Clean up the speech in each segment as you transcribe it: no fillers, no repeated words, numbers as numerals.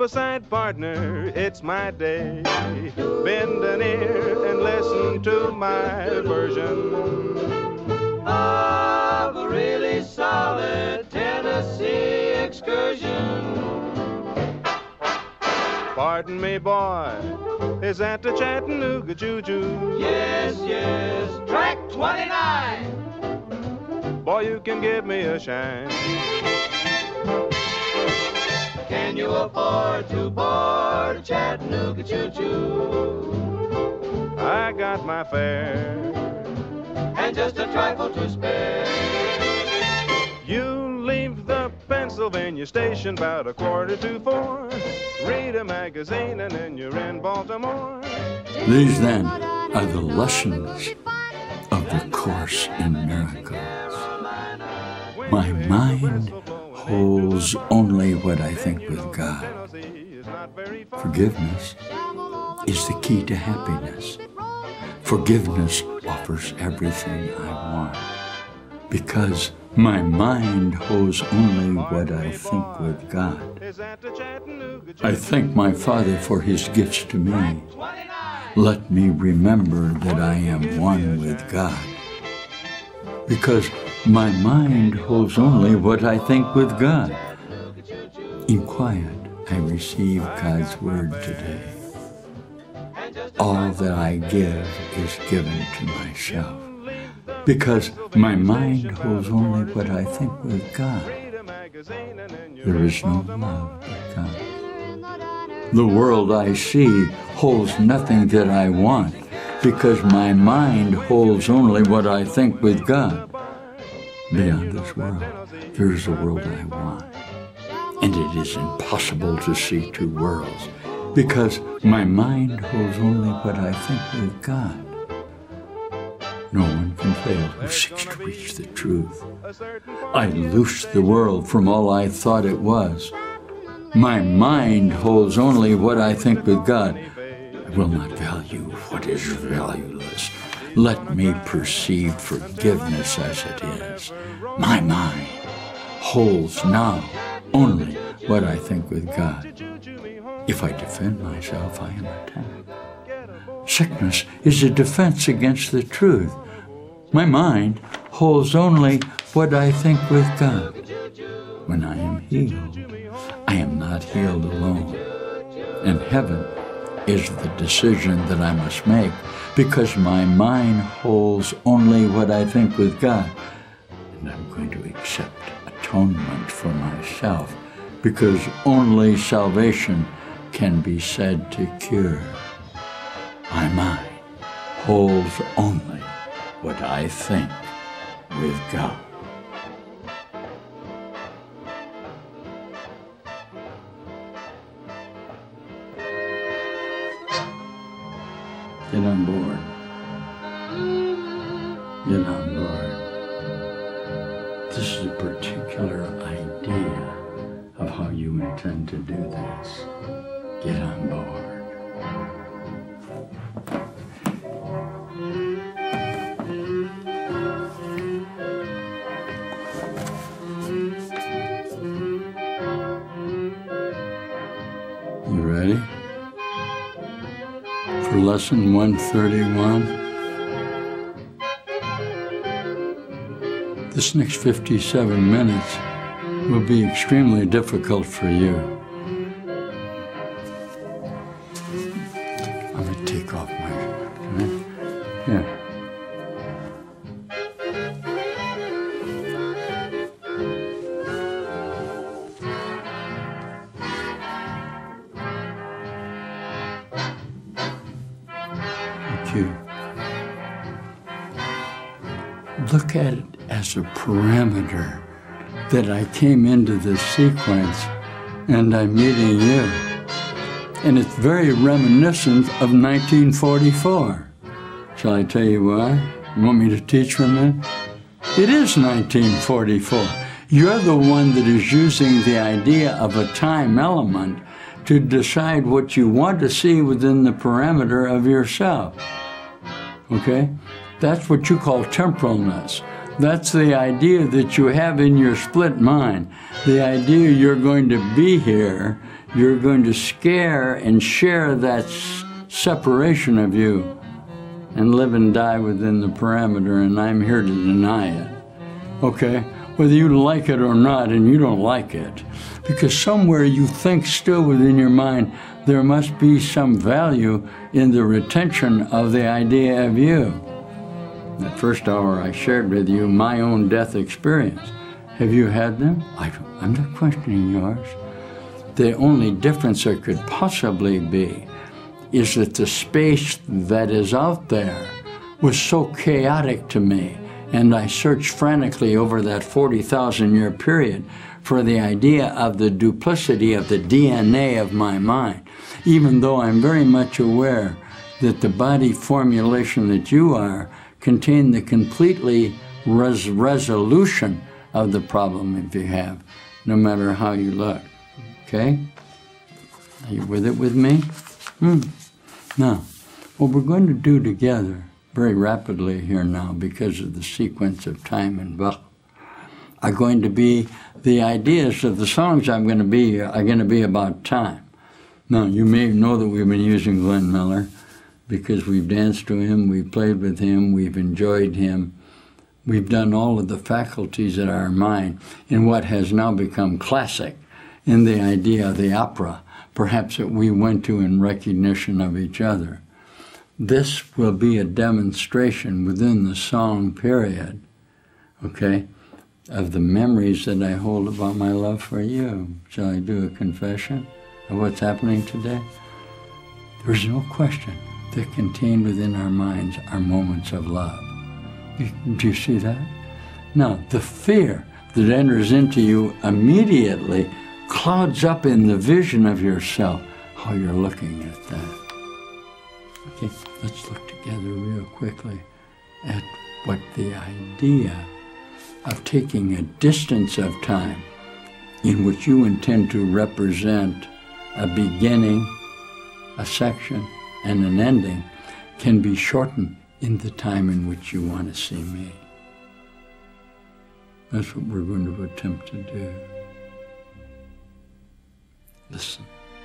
beside, partner, it's my day. Bend an ear and listen to my version of a really solid Tennessee excursion. Pardon me, boy, is that the Chattanooga Choo-Choo? Yes, yes, track 29. Boy, you can give me a shine. Can you afford to board a Chattanooga Choo-Choo? I got my fare and just a trifle to spare. You leave the Pennsylvania station about 3:45. Read a magazine and then you're in Baltimore. These then are the lessons of the Course in Miracles. My mind holds only what I think with God. Forgiveness is the key to happiness. Forgiveness offers everything I want. Because my mind holds only what I think with God. I thank my Father for his gifts to me. Let me remember that I am one with God. Because my mind holds only what I think with God. In quiet, I receive God's word today. All that I give is given to myself. Because my mind holds only what I think with God. There is no love but God. The world I see holds nothing that I want, because my mind holds only what I think with God. Beyond this world, there is a world I want. And it is impossible to see two worlds, because my mind holds only what I think with God. No one can fail who seeks to reach the truth. I loosed the world from all I thought it was. My mind holds only what I think with God. I will not value what is valueless. Let me perceive forgiveness as it is. My mind holds now only what I think with God. If I defend myself, I am attacked. Sickness is a defense against the truth. My mind holds only what I think with God. When I am healed, I am not healed alone. And heaven is the decision that I must make, because my mind holds only what I think with God. And I'm going to accept atonement for myself, because only salvation can be said to cure. My mind holds only what I think with God. Get on board. Get on board. This is a particular idea of how you intend to do this. Get on board. You ready? For lesson 131. This next 57 minutes will be extremely difficult for you. I'm going to take off my shirt. Here. Look at it as a parameter that I came into this sequence and I'm meeting you. And it's very reminiscent of 1944. Shall I tell you why? You want me to teach from it? It is 1944. You're the one that is using the idea of a time element to decide what you want to see within the parameter of yourself. Okay? That's what you call temporalness. That's the idea that you have in your split mind. The idea you're going to be here, you're going to scare and share that separation of you and live and die within the parameter, and I'm here to deny it. Okay? Whether you like it or not, and you don't like it. Because somewhere you think still within your mind, there must be some value in the retention of the idea of you. That first hour I shared with you my own death experience. Have you had them? I'm not questioning yours. The only difference there could possibly be is that the space that is out there was so chaotic to me, and I searched frantically over that 40,000-year period for the idea of the duplicity of the DNA of my mind, even though I'm very much aware that the body formulation that you are contain the completely resolution of the problem if you have, no matter how you look. Okay? Are you with it with me? Now, what we're going to do together very rapidly here now, because of the sequence of time and Bach, are going to be the ideas of the songs are going to be about time. Now, you may know that we've been using Glenn Miller because we've danced to him, we've played with him, we've enjoyed him. We've done all of the faculties of our mind in what has now become classic in the idea of the opera, perhaps that we went to in recognition of each other. This will be a demonstration within the song period, okay, of the memories that I hold about my love for you. Shall I do a confession of what's happening today? There's no question that contained within our minds are moments of love. Do you see that? Now, the fear that enters into you immediately clouds up in the vision of yourself how you're looking at that. Okay, let's look together real quickly at what the idea of taking a distance of time in which you intend to represent a beginning, a section, and an ending can be shortened in the time in which you want to see me. That's what we're going to attempt to do. Listen.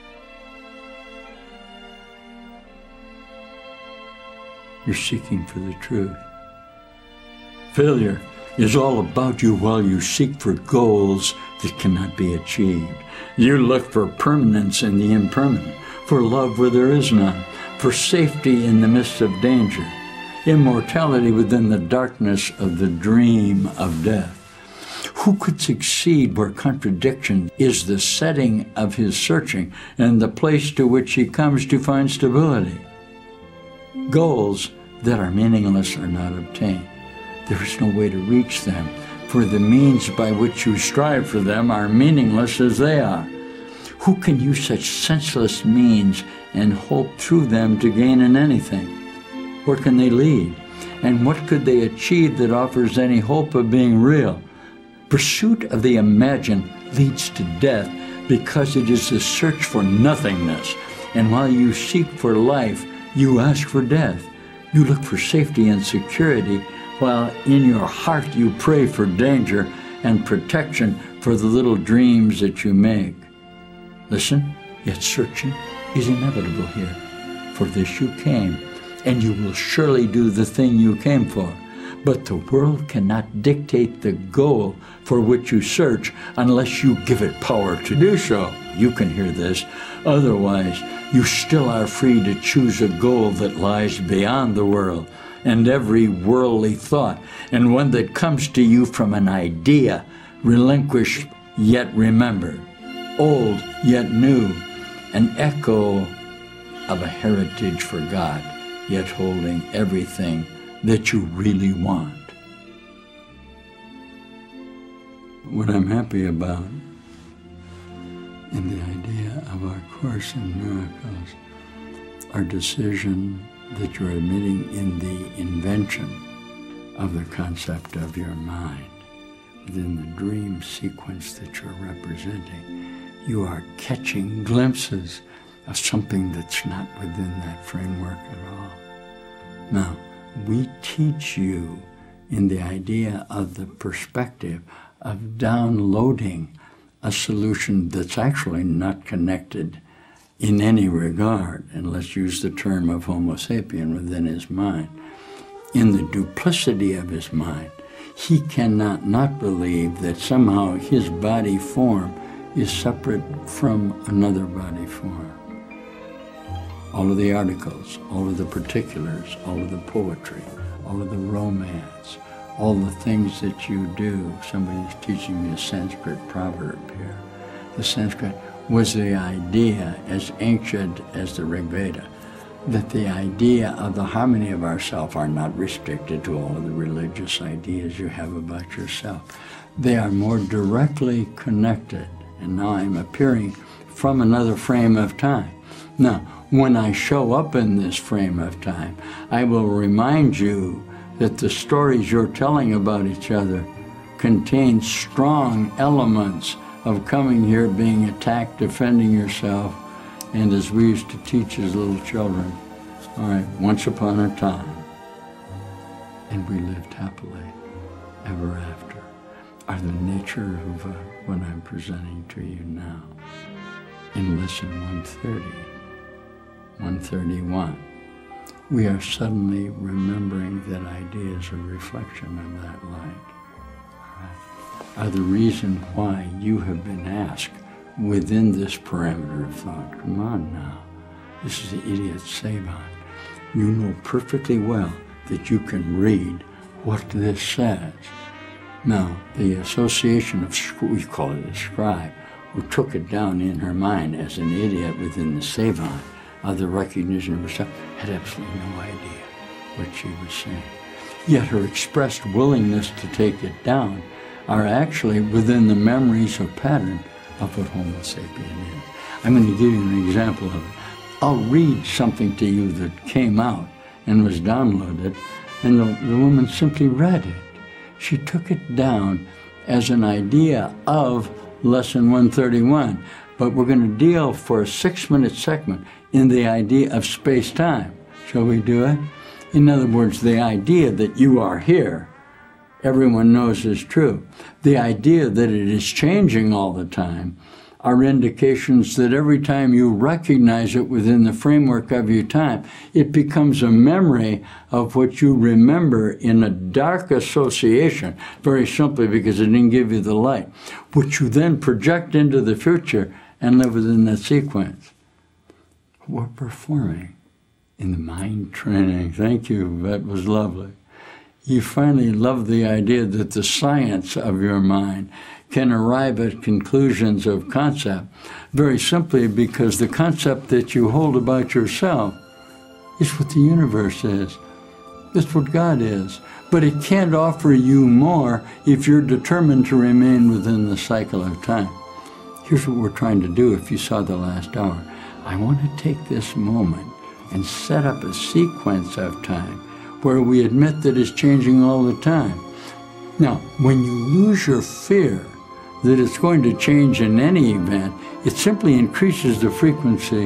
You're seeking for the truth. Failure is all about you while you seek for goals that cannot be achieved. You look for permanence in the impermanent, for love where there is none, for safety in the midst of danger, immortality within the darkness of the dream of death. Who could succeed where contradiction is the setting of his searching and the place to which he comes to find stability? Goals that are meaningless are not obtained. There is no way to reach them, for the means by which you strive for them are meaningless as they are. Who can use such senseless means and hope through them to gain in anything? Where can they lead? And what could they achieve that offers any hope of being real? Pursuit of the imagined leads to death because it is the search for nothingness. And while you seek for life, you ask for death. You look for safety and security, while in your heart you pray for danger and protection for the little dreams that you make. Listen, yet searching is inevitable here. For this you came, and you will surely do the thing you came for. But the world cannot dictate the goal for which you search unless you give it power to do so. You can hear this. Otherwise, you still are free to choose a goal that lies beyond the world and every worldly thought, and one that comes to you from an idea, relinquished yet remembered, old yet new, an echo of a heritage forgot, yet holding everything that you really want. What I'm happy about in the idea of our Course in Miracles, our decision that you're admitting in the invention of the concept of your mind, within the dream sequence that you're representing, you are catching glimpses of something that's not within that framework at all. Now, we teach you in the idea of the perspective of downloading a solution that's actually not connected in any regard, and let's use the term of Homo sapien within his mind. In the duplicity of his mind, he cannot not believe that somehow his body form is separate from another body form. All of the articles, all of the particulars, all of the poetry, all of the romance, all the things that you do. Somebody's teaching me a Sanskrit proverb here. The Sanskrit was the idea, as ancient as the Rig Veda, that the idea of the harmony of ourself are not restricted to all of the religious ideas you have about yourself. They are more directly connected, and now I'm appearing from another frame of time. Now, when I show up in this frame of time, I will remind you that the stories you're telling about each other contain strong elements of coming here, being attacked, defending yourself, and as we used to teach as little children, all right, once upon a time, and we lived happily ever after, are the nature of what I'm presenting to you now. In lesson 130, 131, we are suddenly remembering that idea is a reflection of that light. All right? Are the reason why you have been asked within this parameter of thought. Come on now. This is the idiot Saban. You know perfectly well that you can read what this says. Now, the association of, we call it a scribe, who took it down in her mind as an idiot within the Savan of the recognition of herself, had absolutely no idea what she was saying. Yet her expressed willingness to take it down are actually within the memories of pattern of what Homo sapien is. I'm going to give you an example of it. I'll read something to you that came out and was downloaded, and the woman simply read it. She took it down as an idea of lesson 131, but we're going to deal for a 6-minute segment in the idea of space-time. Shall we do it? In other words, the idea that you are here, everyone knows is true. The idea that it is changing all the time are indications that every time you recognize it within the framework of your time, it becomes a memory of what you remember in a dark association, very simply because it didn't give you the light, which you then project into the future and live within that sequence. We're performing in the mind training. Thank you, that was lovely. You finally love the idea that the science of your mind can arrive at conclusions of concept, very simply because the concept that you hold about yourself is what the universe is. That's what God is. But it can't offer you more if you're determined to remain within the cycle of time. Here's what we're trying to do if you saw the last hour. I want to take this moment and set up a sequence of time where we admit that it's changing all the time. Now, when you lose your fear that it's going to change in any event, it simply increases the frequency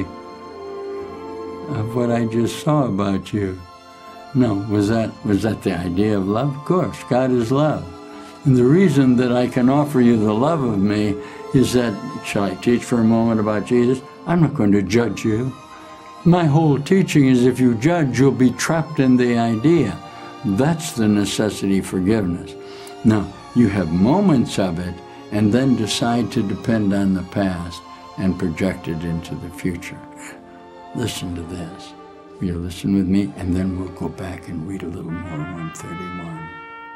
of what I just saw about you. No, was that the idea of love? Of course, God is love. And the reason that I can offer you the love of me is that, shall I teach for a moment about Jesus? I'm not going to judge you. My whole teaching is if you judge, you'll be trapped in the idea. That's the necessity of forgiveness. Now, you have moments of it, and then decide to depend on the past and project it into the future. Listen to this. Will you listen with me? And then we'll go back and read a little more 131.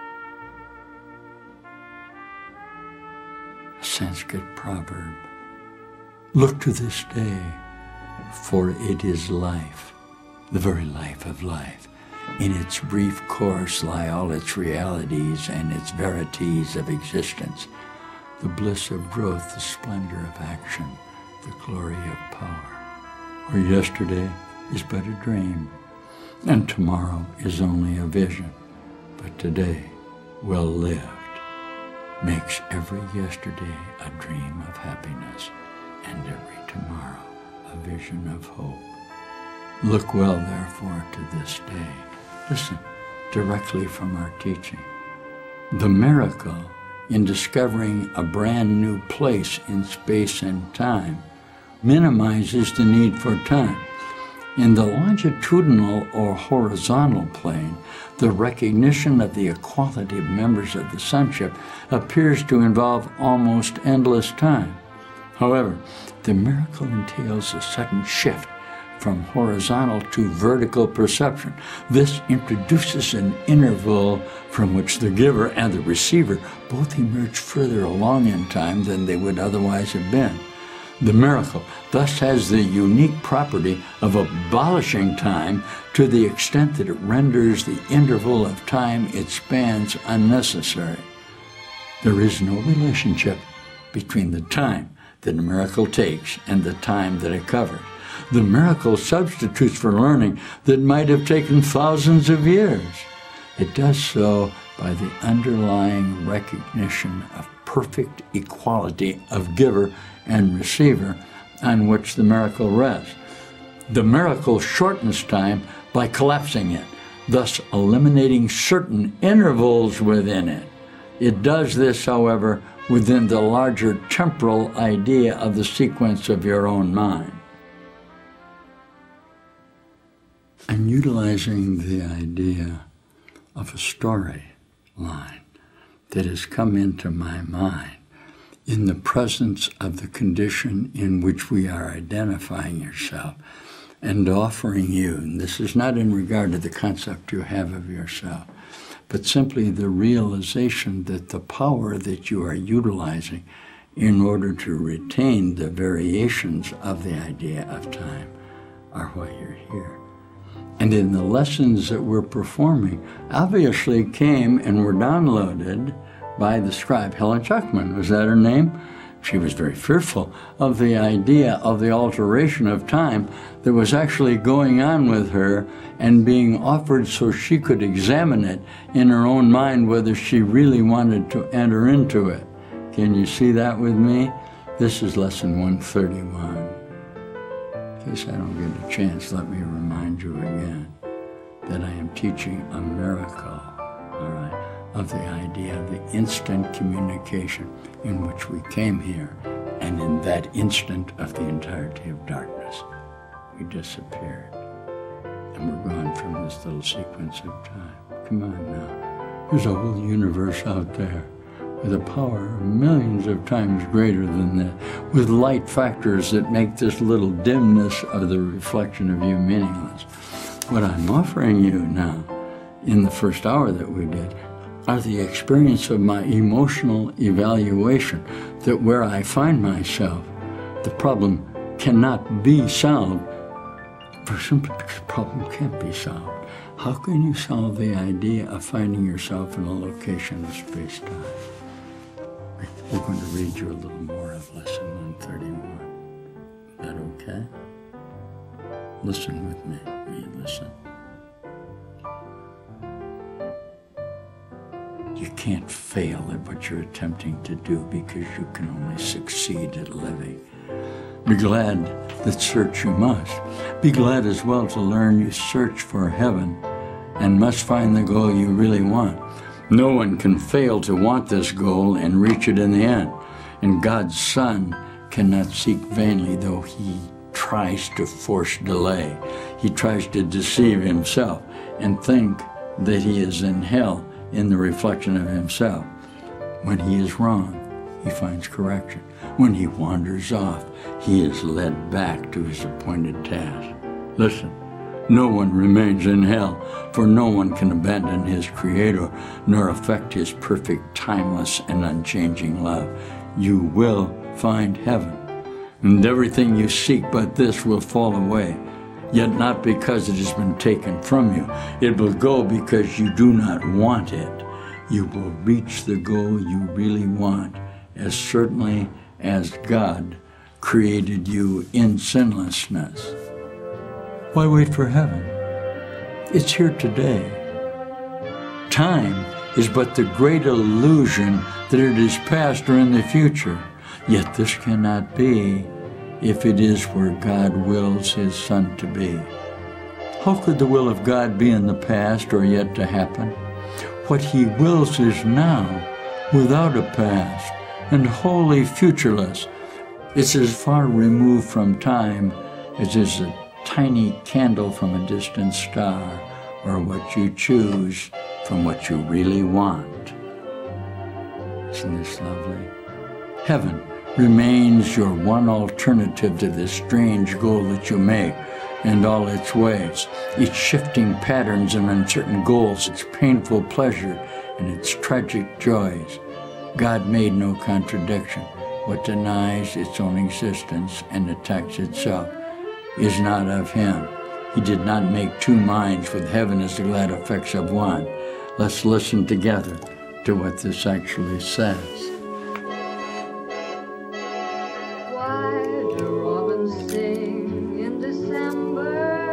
A Sanskrit proverb. Look to this day, for it is life, the very life of life. In its brief course lie all its realities and its verities of existence. The bliss of growth, the splendor of action, the glory of power. Where yesterday is but a dream, and tomorrow is only a vision, but today, well lived, makes every yesterday a dream of happiness, and every tomorrow a vision of hope. Look well, therefore, to this day. Listen, directly from our teaching. The miracle in discovering a brand new place in space and time minimizes the need for time. In the longitudinal or horizontal plane, the recognition of the equality of members of the sonship appears to involve almost endless time. However, the miracle entails a sudden shift from horizontal to vertical perception. This introduces an interval from which the giver and the receiver both emerge further along in time than they would otherwise have been. The miracle thus has the unique property of abolishing time to the extent that it renders the interval of time it spans unnecessary. There is no relationship between the time that a miracle takes and the time that it covers. The miracle substitutes for learning that might have taken thousands of years. It does so by the underlying recognition of perfect equality of giver and receiver on which the miracle rests. The miracle shortens time by collapsing it, thus eliminating certain intervals within it. It does this, however, within the larger temporal idea of the sequence of your own mind. I'm utilizing the idea of a storyline that has come into my mind in the presence of the condition in which we are identifying yourself and offering you, and this is not in regard to the concept you have of yourself, but simply the realization that the power that you are utilizing in order to retain the variations of the idea of time are why you're here. And in the lessons that we're performing, obviously came and were downloaded by the scribe, Helen Schucman. Was that her name? She was very fearful of the idea of the alteration of time that was actually going on with her and being offered so she could examine it in her own mind whether she really wanted to enter into it. Can you see that with me? This is lesson 131. In case I don't get a chance, let me remind you again that I am teaching a miracle, all right, of the idea of the instant communication in which we came here, and in that instant of the entirety of darkness, we disappeared. And we're gone from this little sequence of time. Come on now. There's a whole universe out there with a power millions of times greater than that, with light factors that make this little dimness of the reflection of you meaningless. What I'm offering you now, in the first hour that we did, are the experience of my emotional evaluation that where I find myself, the problem cannot be solved, for simply because the problem can't be solved. How can you solve the idea of finding yourself in a location of space-time? We're going to read you a little more of lesson 131. Is that okay? Listen with me. Will you listen? You can't fail at what you're attempting to do because you can only succeed at living. Be glad that search you must. Be glad as well to learn you search for heaven and must find the goal you really want. No one can fail to want this goal and reach it in the end. And God's Son cannot seek vainly, though he tries to force delay. He tries to deceive himself and think that he is in hell in the reflection of himself. When he is wrong, he finds correction. When he wanders off, he is led back to his appointed task. Listen. No one remains in hell, for no one can abandon his Creator, nor affect his perfect, timeless, and unchanging love. You will find heaven, and everything you seek but this will fall away, yet not because it has been taken from you. It will go because you do not want it. You will reach the goal you really want, as certainly as God created you in sinlessness. Why wait for heaven? It's here today. Time is but the great illusion that it is past or in the future. Yet this cannot be if it is where God wills his Son to be. How could the will of God be in the past or yet to happen? What he wills is now, without a past, and wholly futureless. It's as far removed from time as is a tiny candle from a distant star, or what you choose from what you really want. Isn't this lovely? Heaven remains your one alternative to this strange goal that you make and all its ways, its shifting patterns and uncertain goals, its painful pleasure and its tragic joys. God made no contradiction. What denies its own existence and attacks itself is not of him. He did not make two minds, with heaven as the glad effects of one. Let's listen together to what this actually says. Why do robins sing in December,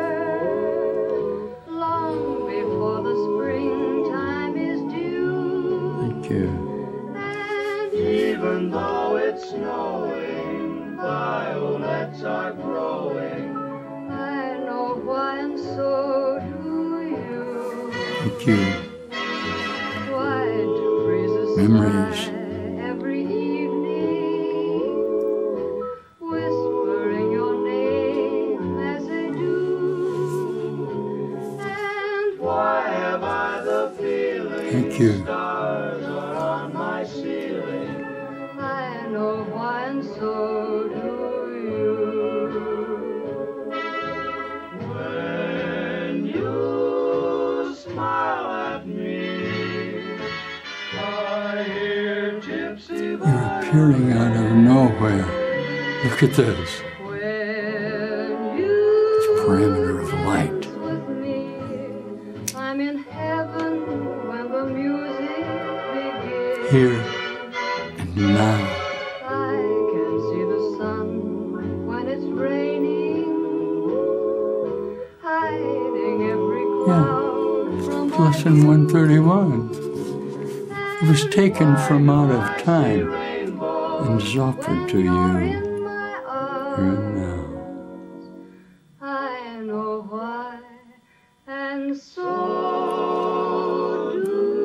long before the springtime is due? Thank you. And Even though it's snowing, violets are growing. I know why, and so do you. Thank you. Why do breezes Memories. sigh every evening, whispering your name as they do? And Why have I the feeling Thank you. stars are on my ceiling? I know why, and so do you. When you smile at me, I hear gypsy You're appearing out of nowhere. Look at this. When This you parameter of light. with me, I'm in heaven when the music begins. Here and now. I can see the sun when it's raining, hiding every cloud from my Lesson 131. It was taken from out of time and is offered to you in my here arms. and now. I know why, and so do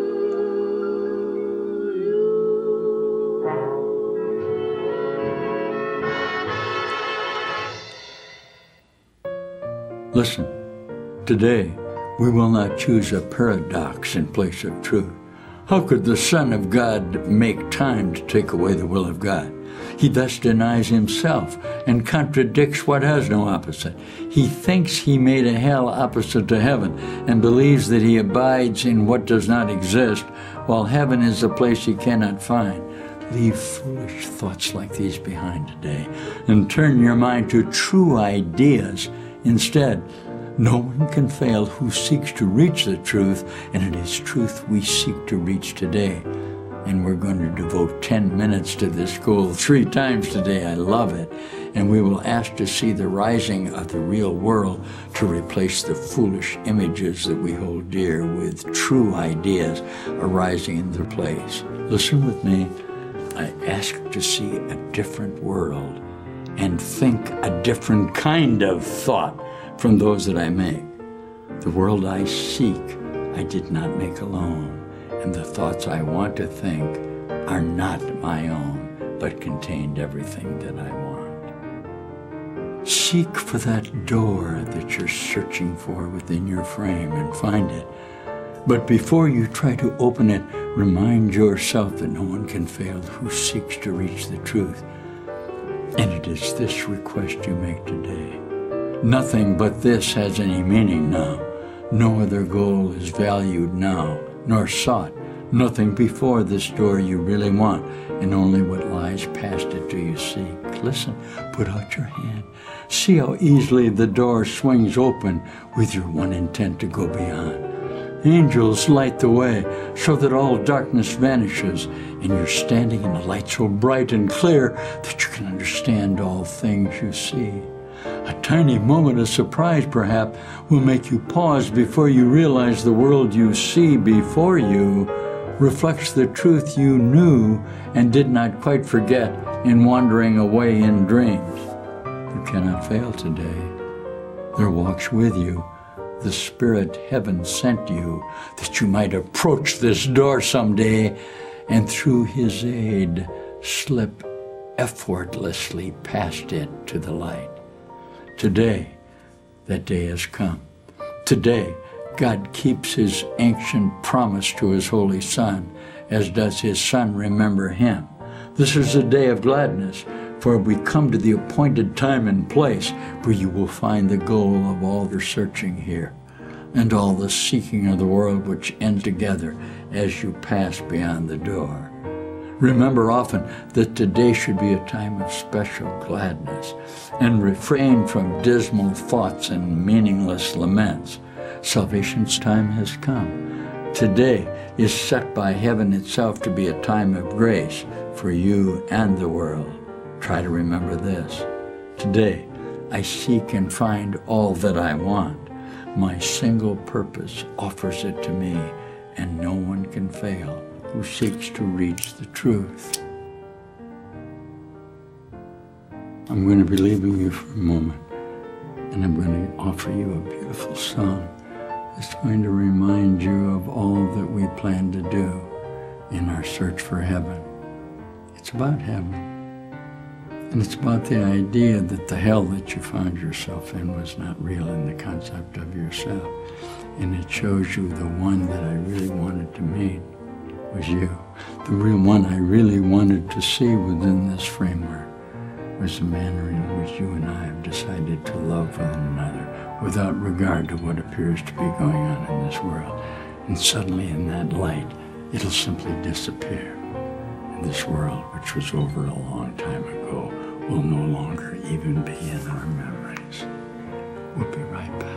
you. Listen, today we will not choose a paradox in place of truth. How could the Son of God make time to take away the will of God? He thus denies himself and contradicts what has no opposite. He thinks he made a hell opposite to heaven and believes that he abides in what does not exist, while heaven is a place he cannot find. Leave foolish thoughts like these behind today and turn your mind to true ideas instead. No one can fail who seeks to reach the truth, and it is truth we seek to reach today. And we're going to devote 10 minutes to this goal 3 times today. I love it. And we will ask to see the rising of the real world to replace the foolish images that we hold dear with true ideas arising in their place. Listen with me. I ask to see a different world and think a different kind of thought from those that I make. The world I seek, I did not make alone, and the thoughts I want to think are not my own, but contained everything that I want. Seek for that door that you're searching for within your frame and find it. But before you try to open it, remind yourself that no one can fail who seeks to reach the truth. And it is this request you make today. Nothing but this has any meaning now. No other goal is valued now, nor sought. Nothing before this door you really want, and only what lies past it do you seek. Listen, put out your hand. See how easily the door swings open with your one intent to go beyond. Angels light the way so that all darkness vanishes, and you're standing in a light so bright and clear that you can understand all things you see. A tiny moment of surprise, perhaps, will make you pause before you realize the world you see before you reflects the truth you knew and did not quite forget in wandering away in dreams. You cannot fail today. There walks with you the Spirit heaven sent you, that you might approach this door someday and through his aid slip effortlessly past it to the light. Today, that day has come. Today, God keeps his ancient promise to his Holy Son, as does his Son remember him. This is a day of gladness, for we come to the appointed time and place where you will find the goal of all the searching here and all the seeking of the world, which end together as you pass beyond the door. Remember often that today should be a time of special gladness, and refrain from dismal thoughts and meaningless laments. Salvation's time has come. Today is set by heaven itself to be a time of grace for you and the world. Try to remember this. Today, I seek and find all that I want. My single purpose offers it to me, and no one can fail who seeks to reach the truth. I'm going to be leaving you for a moment, and I'm going to offer you a beautiful song that's going to remind you of all that we plan to do in our search for heaven. It's about heaven, and it's about the idea that the hell that you found yourself in was not real in the concept of yourself, and it shows you the one that I really wanted to meet was you. The real one I really wanted to see within this framework was the manner in which you and I have decided to love one another without regard to what appears to be going on in this world. And suddenly in that light, it'll simply disappear. And this world, which was over a long time ago, will no longer even be in our memories. We'll be right back.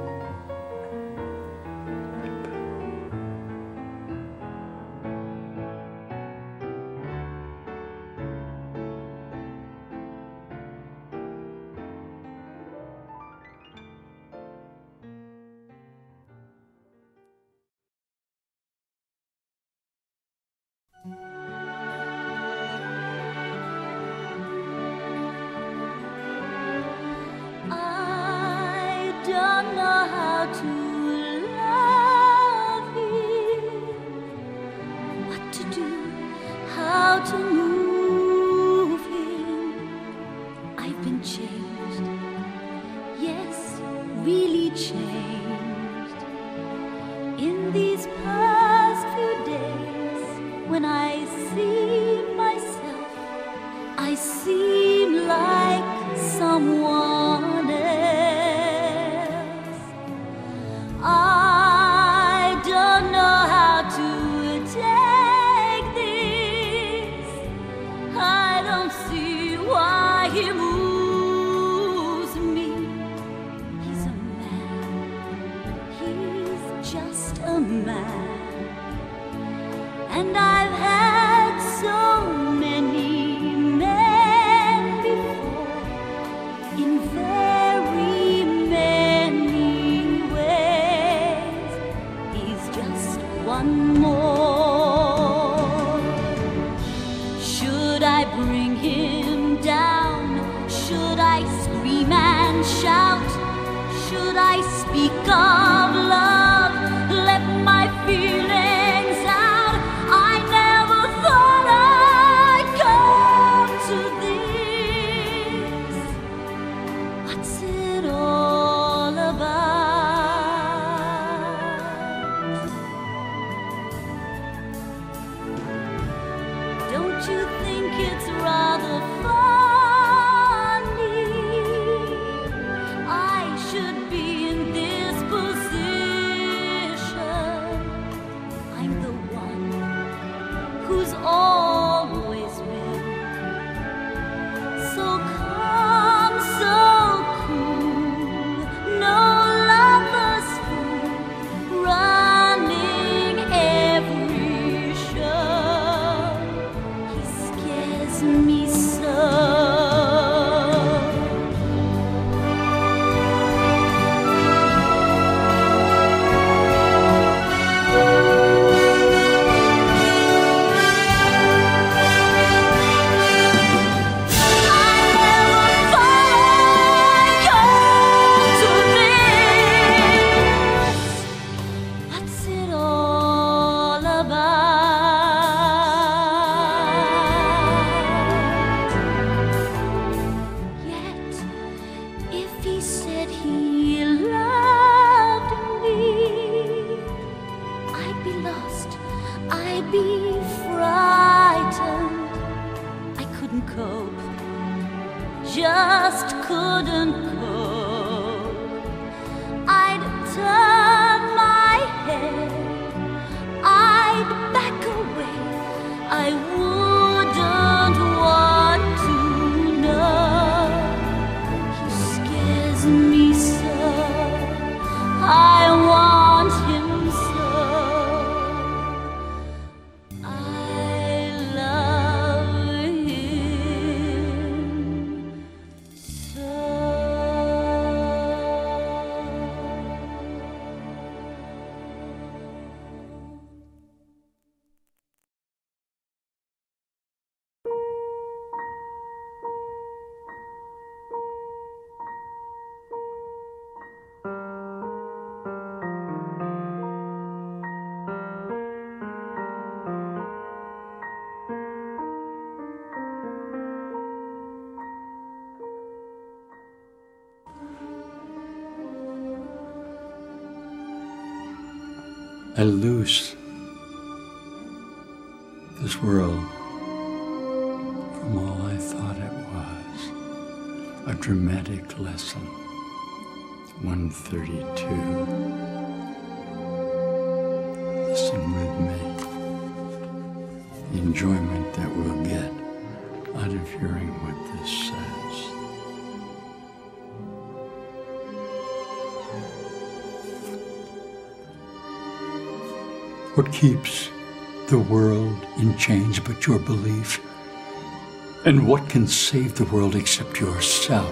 Don't know how to love you, what to do, how to move him. I've been changed, yes, really changed. In these past few days, when I see myself, I seem like someone else. I don't know how to take this. I don't see why he moves me. He's a man. He's just a man. And I've had so many men before, in very many ways. He's just one more. Should I bring him down? Should I scream and shout? Should I speak of love? Let my feelings out. I never thought I'd come to this. What's it all about? Don't you think it's rather funny? I should be in this position, I loose this world from all I thought it was. A dramatic lesson, 132. Listen with me. The enjoyment that we'll get out of hearing what this says. What keeps the world in chains but your belief? And what can save the world except yourself?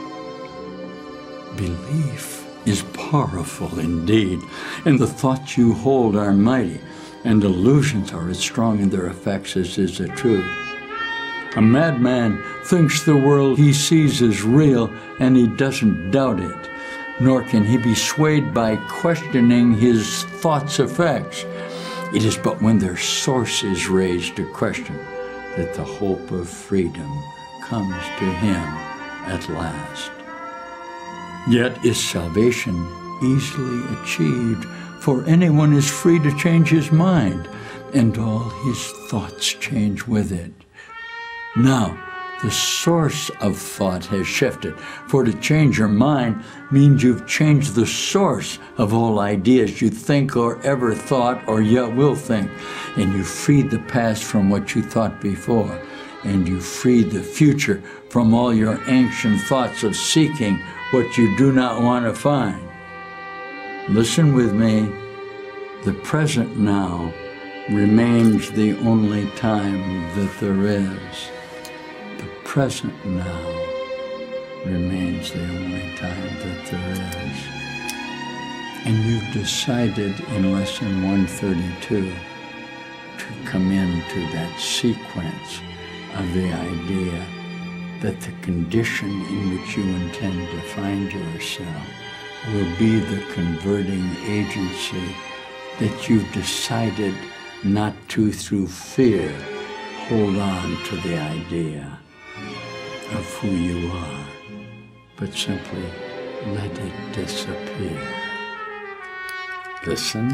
Belief is powerful indeed, and the thoughts you hold are mighty, and illusions are as strong in their effects as is the truth. A madman thinks the world he sees is real, and he doesn't doubt it, nor can he be swayed by questioning his thoughts' effects. It is but when their source is raised to question that the hope of freedom comes to him at last. Yet is salvation easily achieved, for anyone is free to change his mind, and all his thoughts change with it. Now, the source of thought has shifted, for to change your mind means you've changed the source of all ideas you think or ever thought or yet will think, and you freed the past from what you thought before, and you freed the future from all your ancient thoughts of seeking what you do not want to find. Listen with me. The present now remains the only time that there is. The present now remains the only time that there is. And you've decided in lesson 132 to come into that sequence of the idea that the condition in which you intend to find yourself will be the converting agency that you've decided not to, through fear, hold on to the idea of who you are, but simply let it disappear. Listen.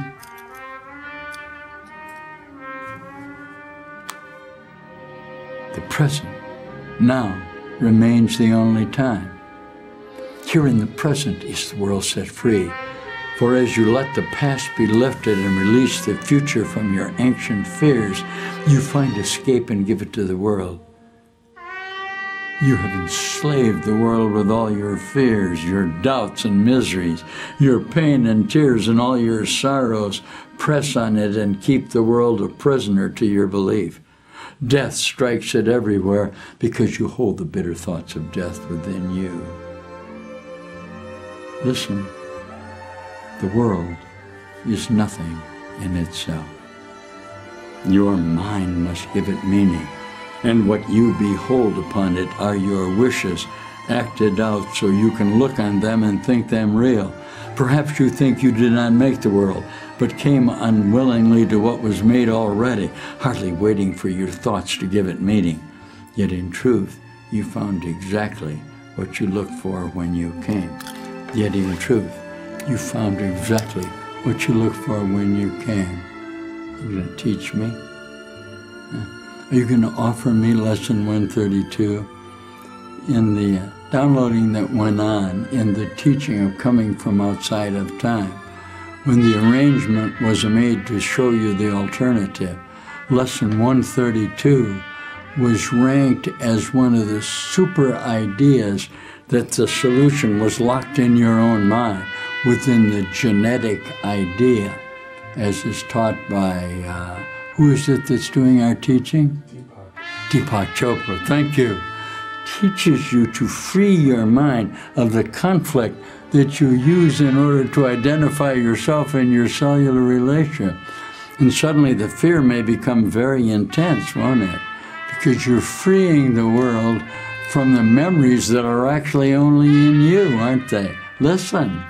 The present now remains the only time. Here in the present is the world set free. For as you let the past be lifted and release the future from your ancient fears, you find escape and give it to the world. You have enslaved the world with all your fears, your doubts and miseries, your pain and tears and all your sorrows. Press on it and keep the world a prisoner to your belief. Death strikes it everywhere because you hold the bitter thoughts of death within you. Listen, the world is nothing in itself. Your mind must give it meaning, and what you behold upon it are your wishes acted out so you can look on them and think them real. Perhaps you think you did not make the world, but came unwillingly to what was made already, hardly waiting for your thoughts to give it meaning. Yet in truth, you found exactly what you looked for when you came. Yet in truth, you found exactly what you looked for when you came. You're going to teach me? Are you going to offer me lesson 132? In the downloading that went on, in the teaching of coming from outside of time, when the arrangement was made to show you the alternative, lesson 132 was ranked as one of the super ideas that the solution was locked in your own mind within the genetic idea, as is taught by, who is it that's doing our teaching? Deepak Chopra, thank you. Teaches you to free your mind of the conflict that you use in order to identify yourself in your cellular relationship. And suddenly the fear may become very intense, won't it? Because you're freeing the world from the memories that are actually only in you, aren't they? Listen.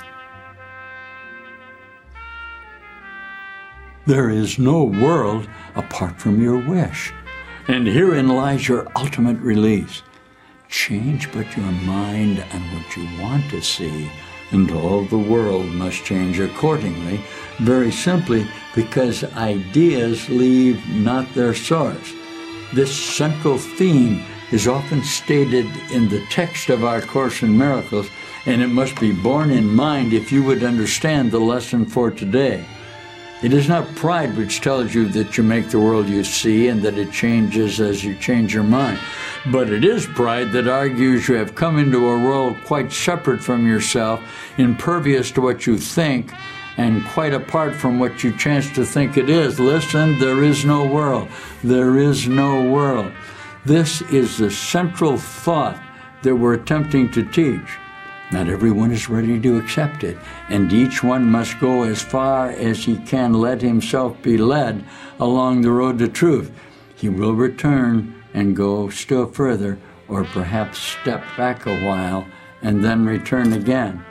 There is no world apart from your wish. And herein lies your ultimate release. Change but your mind and what you want to see and all the world must change accordingly, very simply because ideas leave not their source. This central theme is often stated in the text of our Course in Miracles, and it must be borne in mind if you would understand the lesson for today. It is not pride which tells you that you make the world you see and that it changes as you change your mind. But it is pride that argues you have come into a world quite separate from yourself, impervious to what you think, and quite apart from what you chance to think it is. Listen, there is no world. There is no world. This is the central thought that we're attempting to teach. Not everyone is ready to accept it, and each one must go as far as he can let himself be led along the road to truth. He will return and go still further, or perhaps step back a while and then return again.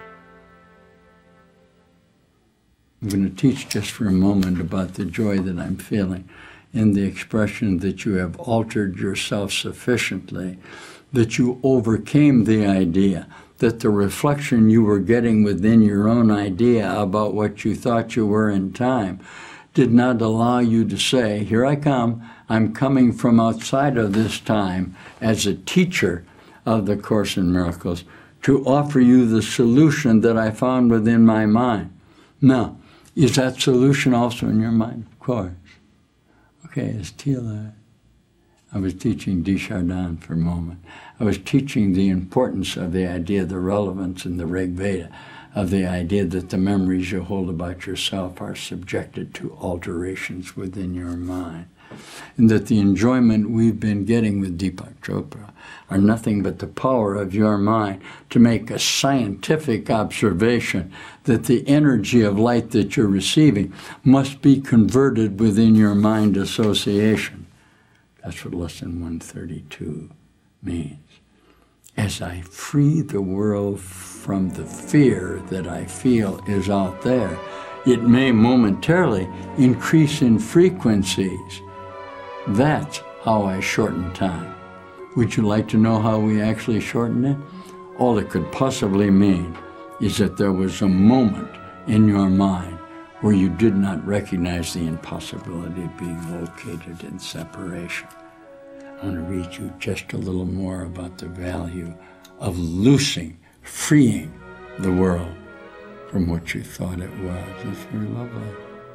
I'm going to teach just for a moment about the joy that I'm feeling in the expression that you have altered yourself sufficiently, that you overcame the idea that the reflection you were getting within your own idea about what you thought you were in time did not allow you to say, here I come, I'm coming from outside of this time as a teacher of the Course in Miracles to offer you the solution that I found within my mind. Now, is that solution also in your mind? Of course. Okay, as Tila, I was teaching Desjardins for a moment. I was teaching the importance of the idea, the relevance in the Rig Veda, of the idea that the memories you hold about yourself are subjected to alterations within your mind, and that the enjoyment we've been getting with Deepak Chopra are nothing but the power of your mind to make a scientific observation that the energy of light that you're receiving must be converted within your mind association. That's what lesson 132 means. As I free the world from the fear that I feel is out there, it may momentarily increase in frequencies. That's how I shorten time. Would you like to know how we actually shorten it? All it could possibly mean is that there was a moment in your mind where you did not recognize the impossibility of being located in separation. I want to read you just a little more about the value of loosing, freeing the world from what you thought it was. It's very lovely.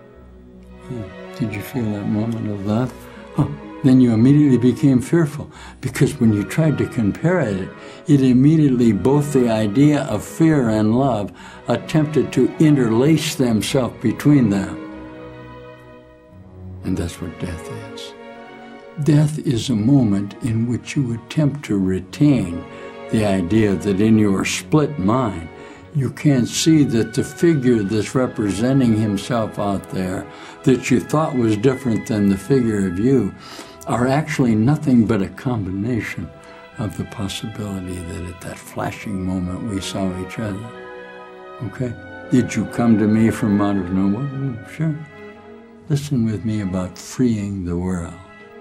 Yeah. Did you feel that moment of love? Oh, then you immediately became fearful, because when you tried to compare it immediately, both the idea of fear and love attempted to interlace themselves between them. And that's what death is. Death is a moment in which you attempt to retain the idea that in your split mind, you can't see that the figure that's representing himself out there that you thought was different than the figure of you are actually nothing but a combination of the possibility that at that flashing moment we saw each other. Okay? Did you come to me from out of nowhere? Sure. Listen with me about freeing the world.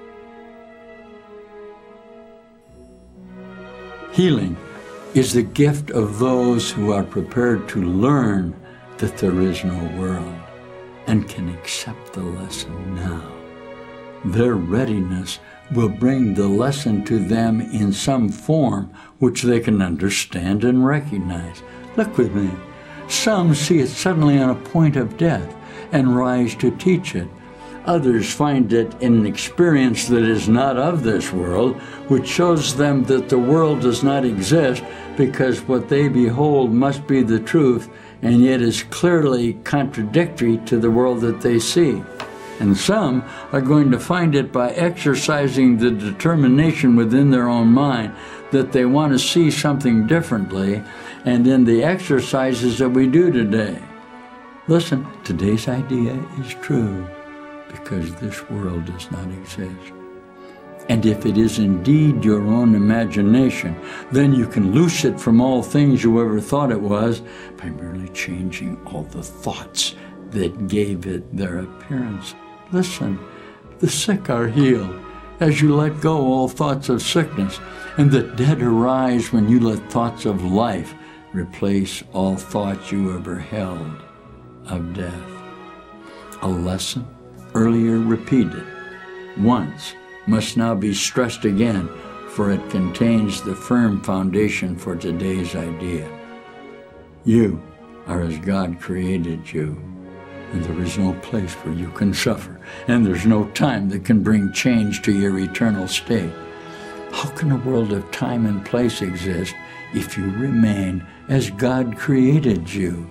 Healing is the gift of those who are prepared to learn that there is no world and can accept the lesson now. Their readiness will bring the lesson to them in some form which they can understand and recognize. Look with me. Some see it suddenly on a point of death and rise to teach it. Others find it in an experience that is not of this world, which shows them that the world does not exist because what they behold must be the truth, and yet is clearly contradictory to the world that they see. And some are going to find it by exercising the determination within their own mind that they want to see something differently, and in the exercises that we do today. Listen, today's idea is true, because this world does not exist. And if it is indeed your own imagination, then you can loose it from all things you ever thought it was by merely changing all the thoughts that gave it their appearance. Listen, the sick are healed as you let go all thoughts of sickness, and the dead arise when you let thoughts of life replace all thoughts you ever held of death. A lesson earlier repeated once must now be stressed again, for it contains the firm foundation for today's idea. You are as God created you, and there is no place where you can suffer, and there's no time that can bring change to your eternal state. How can a world of time and place exist if you remain as God created you?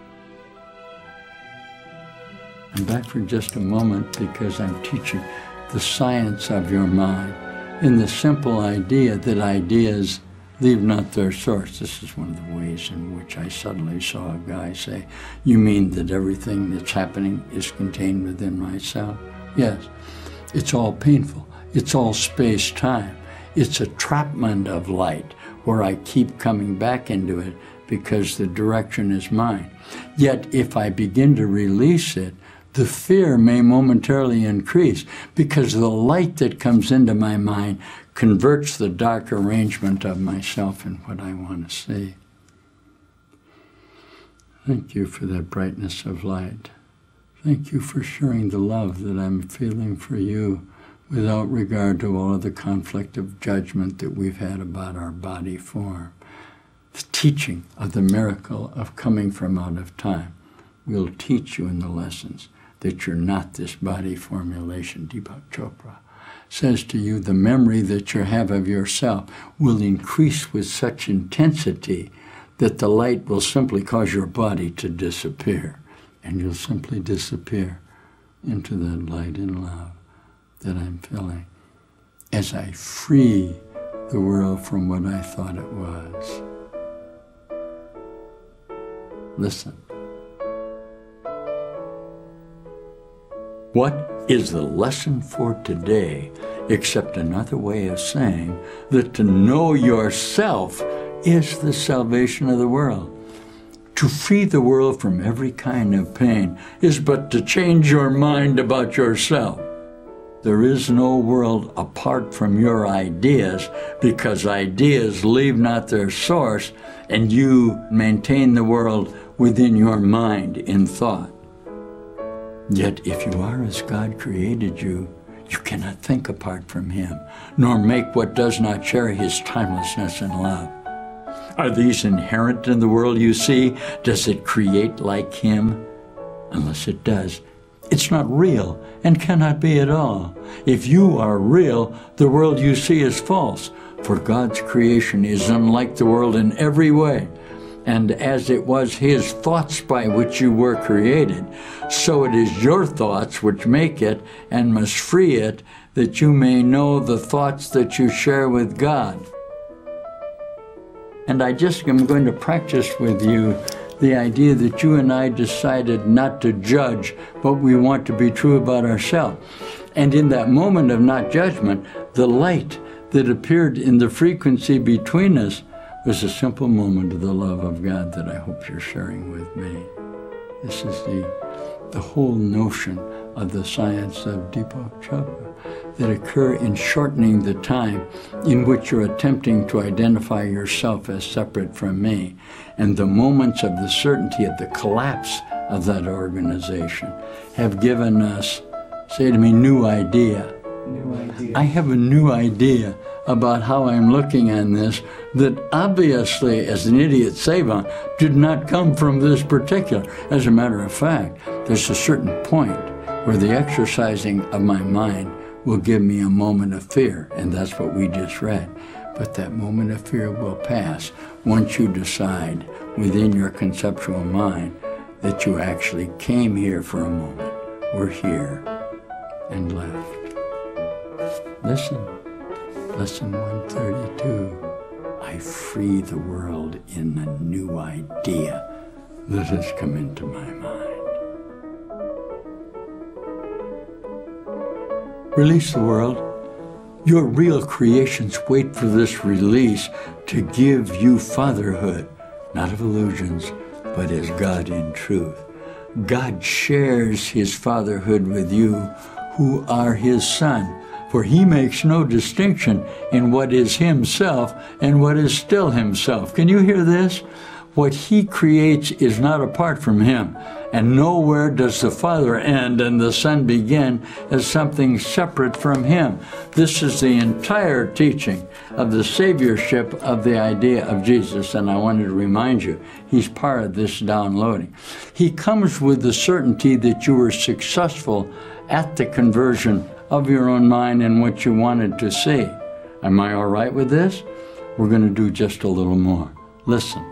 I'm back for just a moment because I'm teaching the science of your mind in the simple idea that ideas leave not their source. This is one of the ways in which I suddenly saw a guy say, "You mean that everything that's happening is contained within myself?" Yes, it's all painful. It's all space-time. It's a trapment of light where I keep coming back into it because the direction is mine. Yet if I begin to release it, the fear may momentarily increase because the light that comes into my mind converts the dark arrangement of myself in what I want to see. Thank you for that brightness of light. Thank you for sharing the love that I'm feeling for you without regard to all of the conflict of judgment that we've had about our body form. The teaching of the miracle of coming from out of time will teach you in the lessons that you're not this body formulation. Deepak Chopra says to you, the memory that you have of yourself will increase with such intensity that the light will simply cause your body to disappear, and you'll simply disappear into that light and love that I'm feeling as I free the world from what I thought it was. Listen. What is the lesson for today except another way of saying that to know yourself is the salvation of the world? To free the world from every kind of pain is but to change your mind about yourself. There is no world apart from your ideas, because ideas leave not their source, and you maintain the world within your mind in thought. Yet if you are as God created you, you cannot think apart from Him, nor make what does not share His timelessness and love. Are these inherent in the world you see? Does it create like Him? Unless it does, it's not real and cannot be at all. If you are real, the world you see is false, for God's creation is unlike the world in every way. And as it was His thoughts by which you were created, so it is your thoughts which make it and must free it, that you may know the thoughts that you share with God. And I just am going to practice with you the idea that you and I decided not to judge what we want to be true about ourselves. And in that moment of not judgment, the light that appeared in the frequency between us was a simple moment of the love of God that I hope you're sharing with me. This is the whole notion of the science of Deepak Chopra that occur in shortening the time in which you're attempting to identify yourself as separate from me, and the moments of the certainty of the collapse of that organization have given us, say to me, new idea. I have a new idea about how I'm looking on this that obviously, as an idiot savant, did not come from this particular. As a matter of fact, there's a certain point where the exercising of my mind will give me a moment of fear, and that's what we just read. But that moment of fear will pass once you decide within your conceptual mind that you actually came here for a moment, were here, and left. Listen, lesson 132. I free the world in a new idea that has come into my mind. Release the world. Your real creations wait for this release to give you fatherhood, not of illusions, but as God in truth. God shares His fatherhood with you who are His son, for He makes no distinction in what is Himself and what is still Himself. Can you hear this? what he creates is not apart from him, and nowhere does the Father end and the Son begin as something separate from him. This is the entire teaching of the Saviorship of the idea of Jesus, and I wanted to remind you, he's part of this downloading. He comes with the certainty that you were successful at the conversion of your own mind and what you wanted to see. Am I all right with this? We're going to do just a little more. Listen.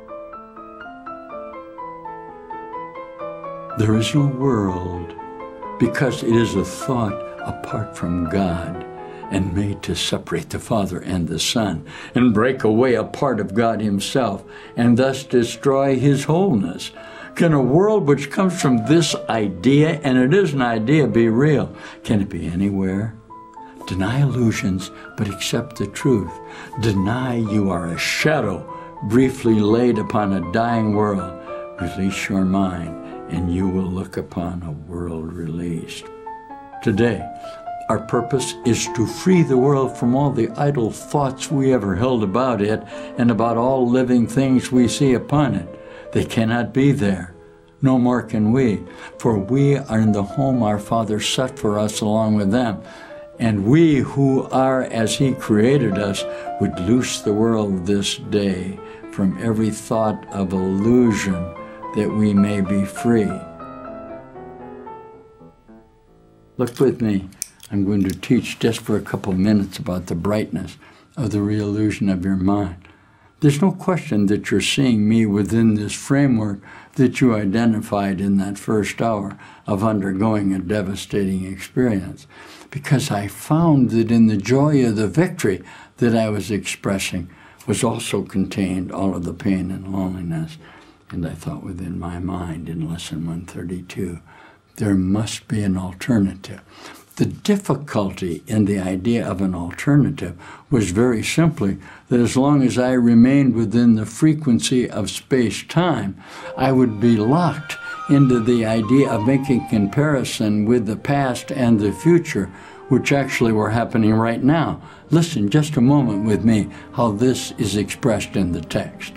There is no world because it is a thought apart from God and made to separate the Father and the Son and break away a part of God himself and thus destroy his wholeness. Can a world which comes from this idea, and it is an idea, be real? Can it be anywhere? Deny illusions, but accept the truth. Deny you are a shadow briefly laid upon a dying world. Release your mind, and you will look upon a world released. Today, our purpose is to free the world from all the idle thoughts we ever held about it and about all living things we see upon it. They cannot be there. No more can we, for we are in the home our Father set for us along with them. And we who are as he created us would loose the world this day from every thought of illusion that we may be free. Look with me. I'm going to teach just for a couple minutes about the brightness of the real illusion of your mind. There's no question that you're seeing me within this framework that you identified in that first hour of undergoing a devastating experience, because I found that in the joy of the victory that I was expressing was also contained all of the pain and loneliness. And I thought within my mind in lesson 132, there must be an alternative. The difficulty in the idea of an alternative was very simply that as long as I remained within the frequency of space-time, I would be locked into the idea of making comparison with the past and the future, which actually were happening right now. Listen just a moment with me how this is expressed in the text.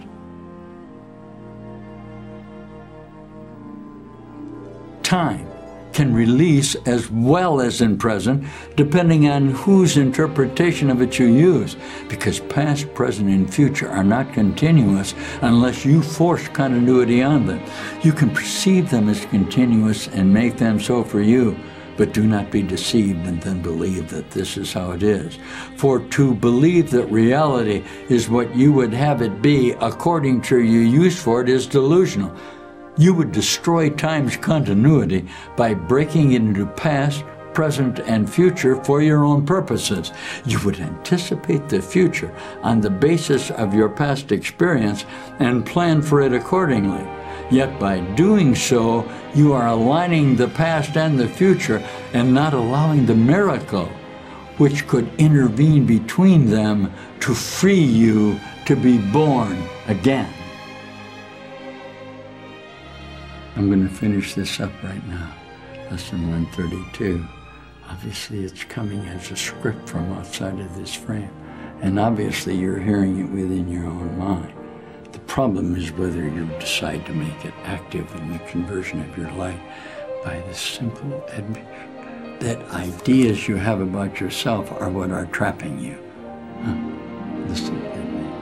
Time can release as well as in present, depending on whose interpretation of it you use, because past, present, and future are not continuous unless you force continuity on them. You can perceive them as continuous and make them so for you, but do not be deceived and then believe that this is how it is. For to believe that reality is what you would have it be according to your use for it is delusional. You would destroy time's continuity by breaking it into past, present, and future for your own purposes. You would anticipate the future on the basis of your past experience and plan for it accordingly. Yet by doing so, you are aligning the past and the future and not allowing the miracle which could intervene between them to free you to be born again. I'm going to finish this up right now. Lesson 132. Obviously, it's coming as a script from outside of this frame. And obviously, you're hearing it within your own mind. The problem is whether you decide to make it active in the conversion of your life by the simple admission that ideas you have about yourself are what are trapping you. Listen to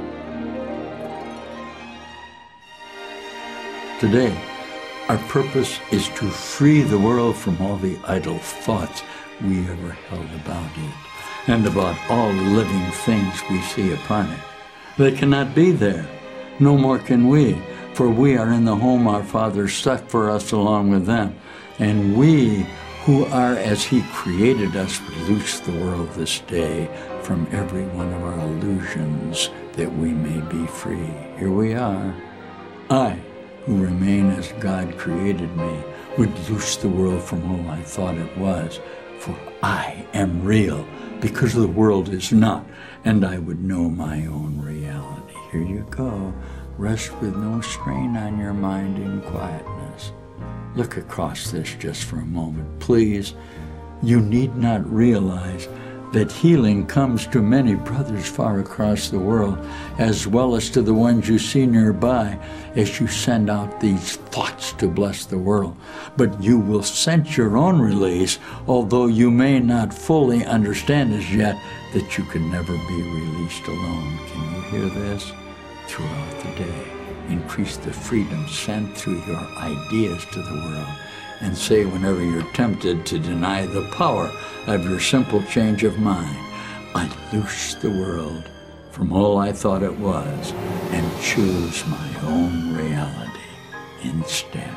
me. Today, our purpose is to free the world from all the idle thoughts we ever held about it and about all living things we see upon it. They cannot be there. No more can we, for we are in the home our Father set for us along with them. And we, who are as he created us, would loose the world this day from every one of our illusions that we may be free. Here we are. I, who remain as God created me, would loose the world from whom I thought it was, for I am real, because the world is not, and I would know my own reality. Here you go. Rest with no strain on your mind in quietness. Look across this just for a moment, please. You need not realize that healing comes to many brothers far across the world, as well as to the ones you see nearby, as you send out these thoughts to bless the world. But you will sense your own release, although you may not fully understand as yet that you can never be released alone. Can you hear this? Throughout the day, increase the freedom sent through your ideas to the world, and say whenever you're tempted to deny the power of your simple change of mind, I loose the world from all I thought it was and choose my own reality instead.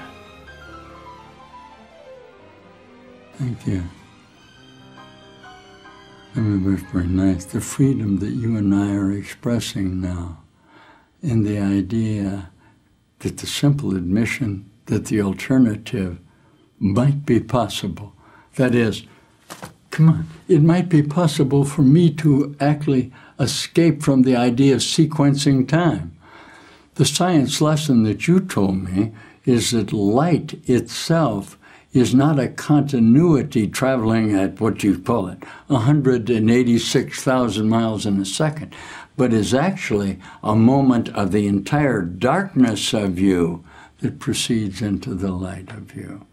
Thank you. Let me whisper nice. The freedom that you and I are expressing now in the idea that the simple admission that the alternative might be possible. That is, come on, it might be possible for me to actually escape from the idea of sequencing time. The science lesson that you told me is that light itself is not a continuity traveling at what you call it, 186,000 miles in a second, but is actually a moment of the entire darkness of you that proceeds into the light of you.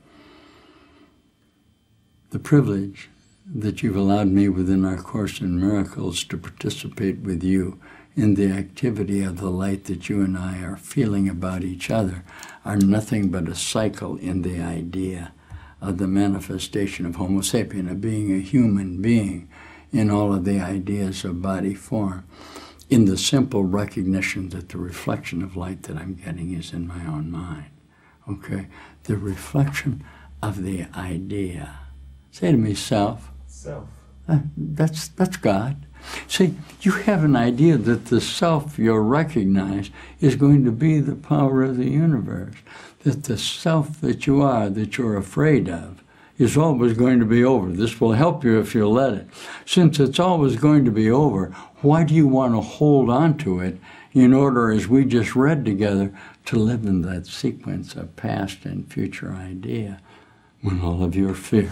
The privilege that you've allowed me within our Course in Miracles to participate with you in the activity of the light that you and I are feeling about each other are nothing but a cycle in the idea of the manifestation of Homo sapien, of being a human being in all of the ideas of body form, in the simple recognition that the reflection of light that I'm getting is in my own mind. Okay? The reflection of the idea. Say to me, self. Self. That's God. See, you have an idea that the self you'll recognize is going to be the power of the universe, that the self that you are, that you're afraid of, is always going to be over. This will help you if you'll let it. Since it's always going to be over, why do you want to hold on to it in order, as we just read together, to live in that sequence of past and future idea when all of your fear,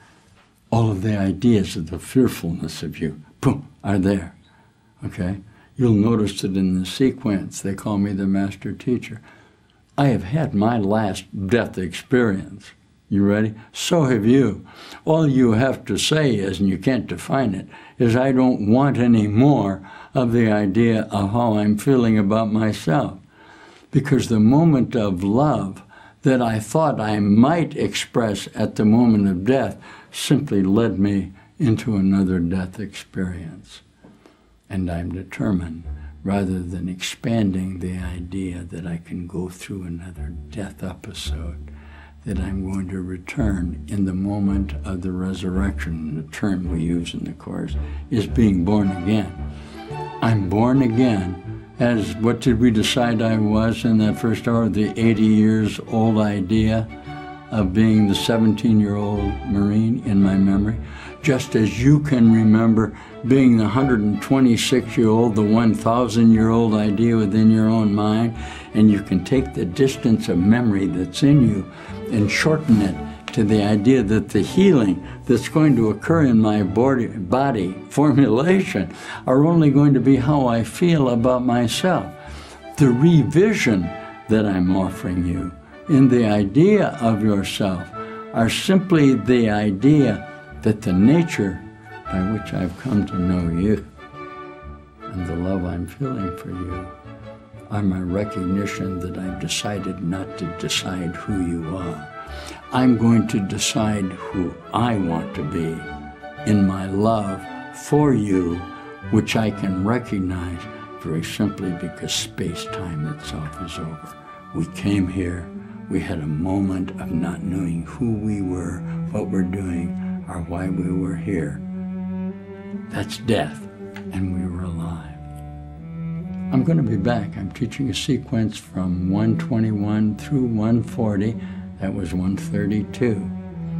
all of the ideas of the fearfulness of you, boom, are there, okay? You'll notice it in the sequence. They call me the master teacher. I have had my last death experience. You ready? So have you. All you have to say is, and you can't define it, is I don't want any more of the idea of how I'm feeling about myself. Because the moment of love that I thought I might express at the moment of death simply led me into another death experience. And I'm determined, rather than expanding the idea that I can go through another death episode, that I'm going to return in the moment of the resurrection. The term we use in the Course is being born again. I'm born again as, what did we decide I was in that first hour? The 80 years old idea of being the 17-year-old Marine in my memory. Just as you can remember being the 126-year-old, the 1,000-year-old idea within your own mind, and you can take the distance of memory that's in you and shorten it to the idea that the healing that's going to occur in my body formulation are only going to be how I feel about myself. The revision that I'm offering you in the idea of yourself are simply the idea that the nature by which I've come to know you and the love I'm feeling for you are my recognition that I've decided not to decide who you are. I'm going to decide who I want to be in my love for you, which I can recognize very simply because space-time itself is over. We came here, we had a moment of not knowing who we were, what we're doing, or why we were here. That's death, and we were alive. I'm going to be back. I'm teaching a sequence from 121 through 140. That was 132.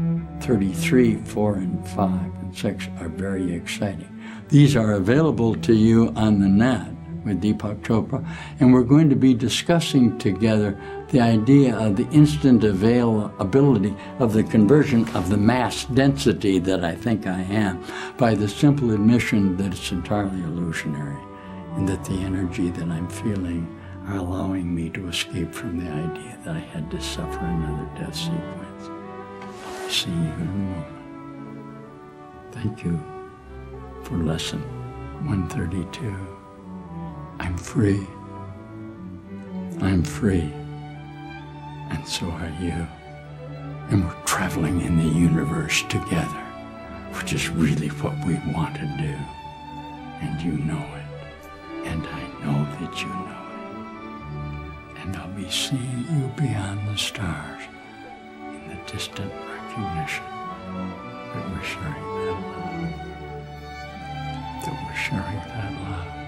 33, 4, and 5, and 6 are very exciting. These are available to you on the net with Deepak Chopra, and we're going to be discussing together the idea of the instant availability of the conversion of the mass density that I think I am by the simple admission that it's entirely illusionary and that the energy that I'm feeling are allowing me to escape from the idea that I had to suffer another death sequence. I'll see you in a moment. Thank you for lesson 132. I'm free. I'm free. And so are you. And we're traveling in the universe together, which is really what we want to do. And you know it. And I know that you know it. And I'll be seeing you beyond the stars in the distant recognition that we're sharing that love. That we're sharing that love.